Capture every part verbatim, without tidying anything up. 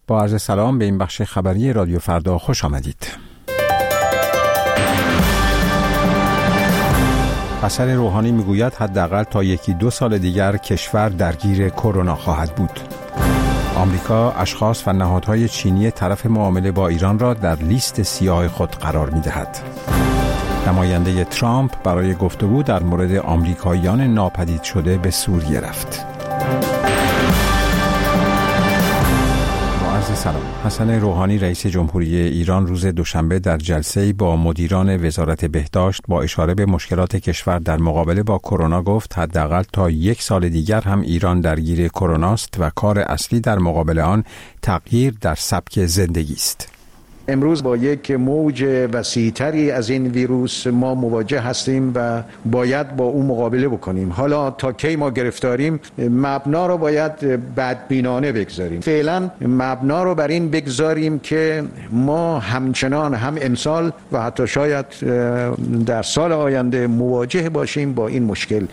با عرض سلام به این بخش خبری رادیو فردا خوش آمدید. حسن روحانی میگوید حداقل تا یکی دو سال دیگر کشور درگیر کرونا خواهد بود. آمریکا اشخاص و نهادهای چینی طرف معامله با ایران را در لیست سیاه خود قرار می‌دهد. نماینده ترامپ برای گفتگو در مورد آمریکاییان ناپدید شده به سوریه رفت. سلام. حسن روحانی رئیس جمهوری ایران روز دوشنبه در جلسه‌ای با مدیران وزارت بهداشت با اشاره به مشکلات کشور در مقابله با کرونا گفت حداقل تا یک سال دیگر هم ایران درگیر کرونا است و کار اصلی در مقابل آن تغییر در سبک زندگی است. امروز با یک موج وسیع‌تری از این ویروس ما مواجه هستیم و باید با اون مقابله بکنیم. حالا تا کی ما گرفتاریم، مبنا رو باید بدبینانه بگذاریم. فعلا مبنا رو بر این بگذاریم که ما همچنان هم امسال و حتی شاید در سال آینده مواجه باشیم با این مشکل.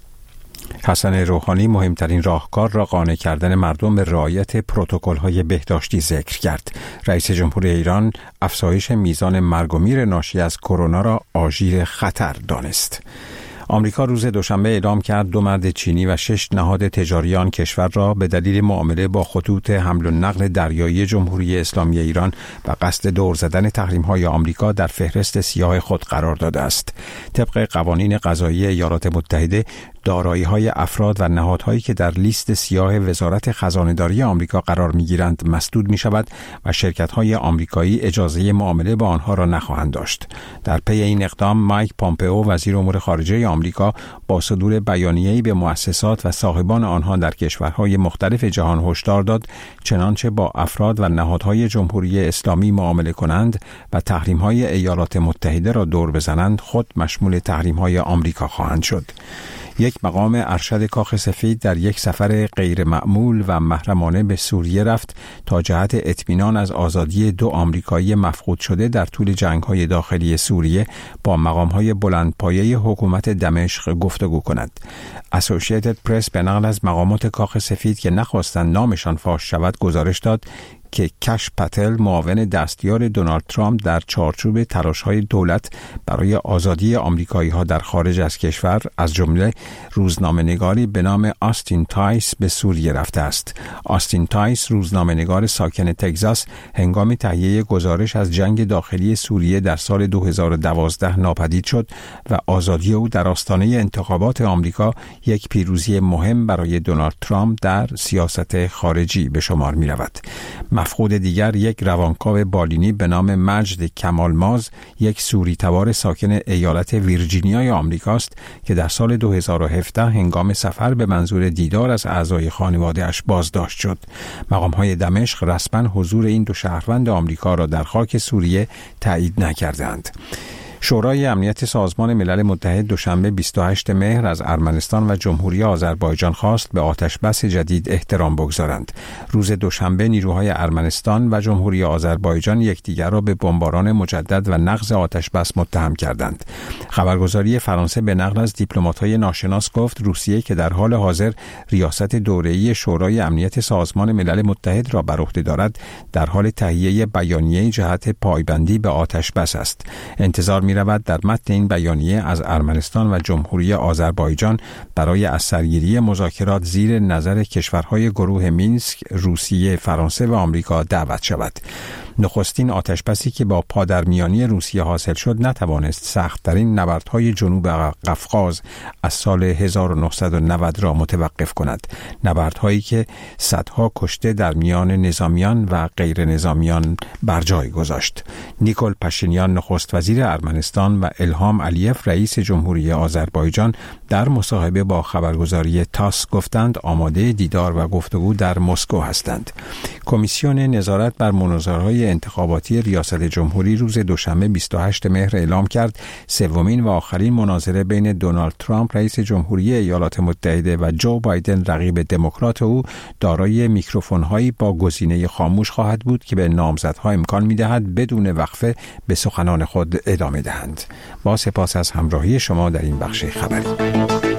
حسن روحانی مهمترین راهکار را قانع کردن مردم به رعایت پروتکل‌های بهداشتی ذکر کرد. رئیس جمهوری ایران افزایش میزان مرگ و میر ناشی از کرونا را آژیر خطر دانست. آمریکا روز دوشنبه اعلام کرد دو مرد چینی و شش نهاد تجاری آن کشور را به دلیل معامله با خطوط حمل و نقل دریایی جمهوری اسلامی ایران و قصد دور زدن تحریم‌های آمریکا در فهرست سیاه خود قرار داده است. طبق قوانین قضایی ایالات متحده، دارایی‌های افراد و نهادهایی که در لیست سیاه وزارت خزانه‌داری آمریکا قرار می‌گیرند مسدود می‌شود و شرکت‌های آمریکایی اجازه معامله با آنها را نخواهند داشت. در پی این اقدام مایک پامپئو وزیر امور خارجه آمریکا با صدور بیانیه‌ای به مؤسسات و صاحبان آنها در کشورهای مختلف جهان هشدار داد چنانچه با افراد و نهادهای جمهوری اسلامی معامله کنند و تحریم‌های ایالات متحده را دور بزنند خود مشمول تحریم‌های آمریکا خواهند شد. یک مقام ارشد کاخ سفید در یک سفر غیر معمول و محرمانه به سوریه رفت تا جهت اطمینان از آزادی دو آمریکایی مفقود شده در طول جنگ‌های داخلی سوریه با مقام‌های بلندپایه حکومت دمشق گفتگو کند. اسوسییتد پرس به نقل از مقامات کاخ سفید که نخواستند نامشان فاش شود گزارش داد که کش پتل معاون دستیار دونالد ترامپ در چارچوب تلاش‌های دولت برای آزادی آمریکایی‌ها در خارج از کشور از جمله روزنامه‌نگاری به نام آستین تایس به سوریه رفته است. آستین تایس روزنامه‌نگار ساکن تگزاس هنگام تهیه گزارش از جنگ داخلی سوریه در سال دو هزار و دوازده ناپدید شد و آزادی او در آستانه انتخابات آمریکا یک پیروزی مهم برای دونالد ترامپ در سیاست خارجی به شمار می‌رود. مفقود دیگر یک روانکاو بالینی به نام مجد کمالماز، یک سوری تبار ساکن ایالت ویرجینیای آمریکاست که در سال دو هزار و هفده هنگام سفر به منظور دیدار از اعضای خانواده‌اش بازداشت شد. مقام‌های دمشق رسما حضور این دو شهروند آمریکا را در خاک سوریه تایید نکردند. شورای امنیت سازمان ملل متحد دوشنبه بیست و هشتم مهر از ارمنستان و جمهوری آذربایجان خواست به آتشبس جدید احترام بگذارند. روز دوشنبه نیروهای ارمنستان و جمهوری آذربایجان یکدیگر را به بمباران مجدد و نقض آتشبس متهم کردند. خبرگزاری فرانسه به نقل از دیپلمات‌های ناشناس گفت روسیه که در حال حاضر ریاست دوره‌ای شورای امنیت سازمان ملل متحد را بر عهده دارد، در حال تهیه بیانیه جهت پایبندی به آتشبس است. انتظار می رود در متن این بیانیه از ارمنستان و جمهوری آذربایجان برای از سرگیری مذاکرات زیر نظر کشورهای گروه مینسک، روسیه، فرانسه و آمریکا دعوت شود. نخستین آتشبسی که با پادرمیانی روسیه حاصل شد نتوانست سخت‌ترین نبردهای جنوب قفقاز از سال هزار و نهصد و نود را متوقف کند. نبردهایی که صدها کشته در میان نظامیان و غیر نظامیان بر جای گذاشت. نیکول پاشینیان نخست وزیر ارمنستان و الهام علیف رئیس جمهوری آذربایجان در مصاحبه با خبرگزاری تاس گفتند آماده دیدار و گفتگو در مسکو هستند. کمیسیون نظارت بر مناظره‌های انتخاباتی ریاست جمهوری روز دوشنبه بیست و هشتم مهر اعلام کرد سومین و آخرین مناظره بین دونالد ترامپ رئیس جمهوری ایالات متحده و جو بایدن رقیب دموکرات او دارای میکروفون‌هایی با گزینه خاموش خواهد بود که به نامزدها امکان می‌دهد بدون وقفه به سخنان خود ادامه دهند. با سپاس از همراهی شما در این بخش خبری.